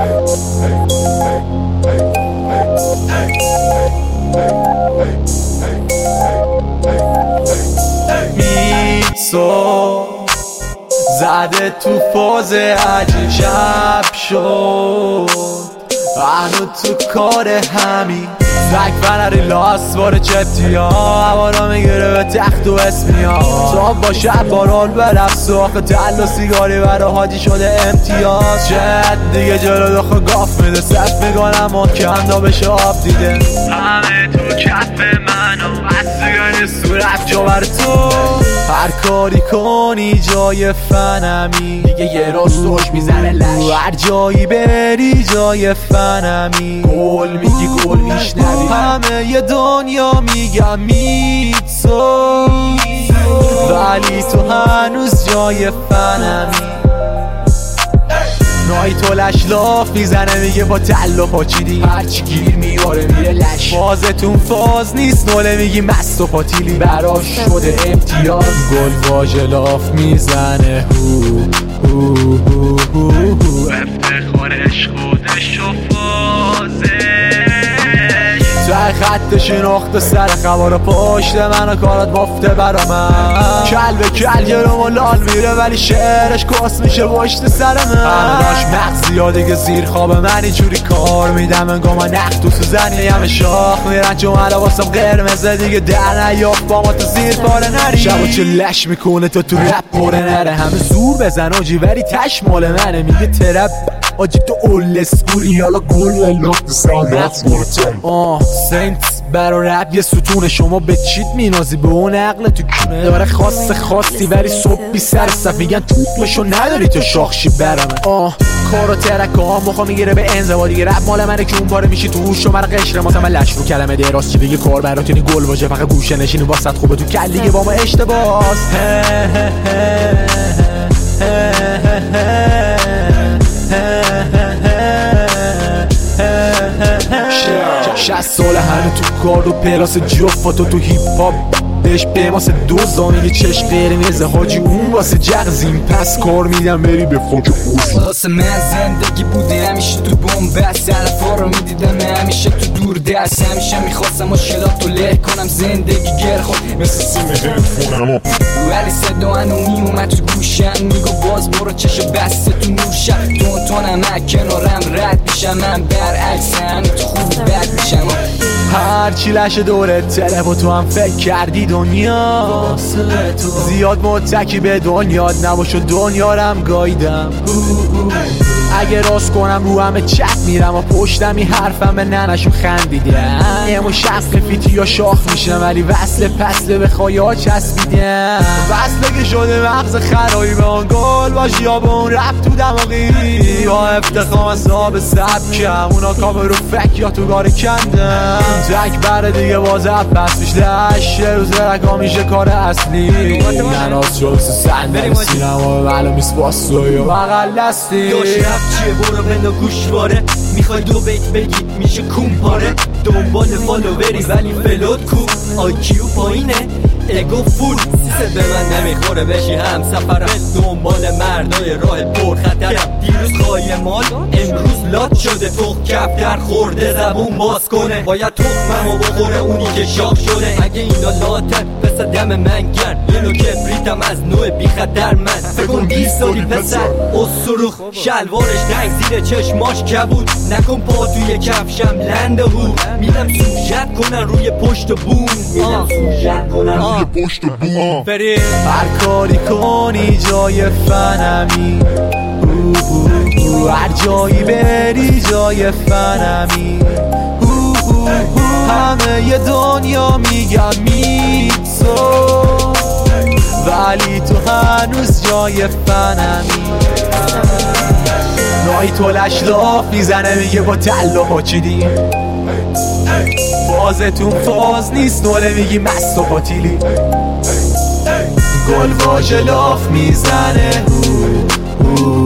میسو زده تو فاز عجیب شب شد هنو تو کار همین زک فنری لاست بار چپتی ها هوارا میگیره به تخت و اسمی ها صاحب با شب بارال برف ساخت تل و سیگاری برا حاجی شده امتیاز شد دیگه جلو داخل گاف میده صف میگانم و کندا بشه آب دیده همه تو کف منو بستگانی صورت جا بر تو هر کاری کنی جای فنمی دیگه یه راستوش میزنه لش هر جایی بری جای فنمی گل میگی گل میشنوی همه یه دنیا میگم میتسو ولی تو هنوز جای فنمی نایی تو لش لاف میزنه میگه با تل و پاچیدی هرچی گیر میاره میره لش فازتون فاز نیست نوله میگی مست و پاتیلی براش شده امتیاز گل واژه لاف میزنه افتخارش خودش و فازش جای خط شناخت سر خبر پشت من و کارات بافته برا من کل به کل گرم و لال میره ولی شعرش کس میشه پشت سر من همه مغز زیاده که زیر خواب من اینجوری کار میدم انگاه من نخ تو سوزنی همه شاخ میرن چون حالا واسم قرمزه دیگه در نیافت با ما تو زیر پاره نری شب و چه لش میکنه تو رپ پره نره همه زور بزن آجی ولی تش مال منه میگه ترپ آجی تو اول اسکولی حالا گل لخت سانت سنت برا رپ یه ستونه شما به چیت مینازی به اون عقل تو کونه داره خاصی ولی صبح بی سر صف میگن توپشو نداری تو شاخشی برمه کارو ترکه ها مخوا میگیره به انزوا دیگه رپ مال منه که اون پاره میشی تو هوش و من قشر ماسه من لش رو کلمه دراز چی بگی کار براتونی گل واژه فقط گوشه نشینی واسط خوبه تو کلیگه با ما اشتباس 60 ساله هنو تو کار و پلاس جفتو تو هیپ هاپ بهش بماس دوزانی یه چشم قرمزه حاجی اون واسه جغزیم پس کار میدم بری به فوق خوش واسه من زندگی بوده همیشه تو بومبست علفا رو میدیدم همیشه تو دور دست همیشه میخواستم مشکلات رو له کنم زندگی گر خود مثل سیم هدفونم ولی صدا هنو میومد تو گوشم میگو باز برو چشم بسته تو نوشم تونم کنارم رد میشم من برعکس همه تو خوب بد میشم هرچی لشه دوره تلف و تو هم فکر کردی دنیا زیاد متکی به دنیات نباش و دنیا رم گایدم اگه راست کنم رو همه چک میرم و پشتم این حرفم به ننشون خندیدم یه مشفق فیتی یا شاخ میشم ولی وصل پسله به خوایا چسبیدم وصله که شده مغز خرایی به آن گل باشی یا به اون رب تو دماغی یا افتخام اصاب سبکم اونا کامه رو فک یا تو گاره کندم تک بره دیگه بازه پس بیشتش یه روز رکا میشه کار اصلی نناز شلس سندر سینما بلا میسپاس و یا بغل دستی چیه برو بندو گوشواره میخوای دو بیت بگی میشه کومپاره دنبال فالووری ولی فلوت کو آیکیو پایینه اگو فول سیست به من نمیخوره بشی هم سفرم دنبال مردای راه پرخطرم دیروز خواهی مال امروز لات شده تخ کف در خورده زبون باز کنه باید تخممو بخوره اونی که شاخ شده اگه اینا لاتن پس دم من گرد یه نو کبریتم از نوع بی خطر من فکن 20 سالی پسر اصروخ شلوارش تنگ زیر چشماش کبود نکن پا توی کفشم لنده هو میدم سوژت کنن روی پشت بوم میدم سوژت کنن روی پشت بوم هر کاری کنی جای فنمی هر جایی بری جای فنمی همه یه دنیا میگم میتسو ولی تو هنوز جای فنمی نایی تو لش لاف میزنه میگه با تل و پاچیدی فازتون فاز نیست نوله میگی مست و پاتیلی گل واژه لاف میزنه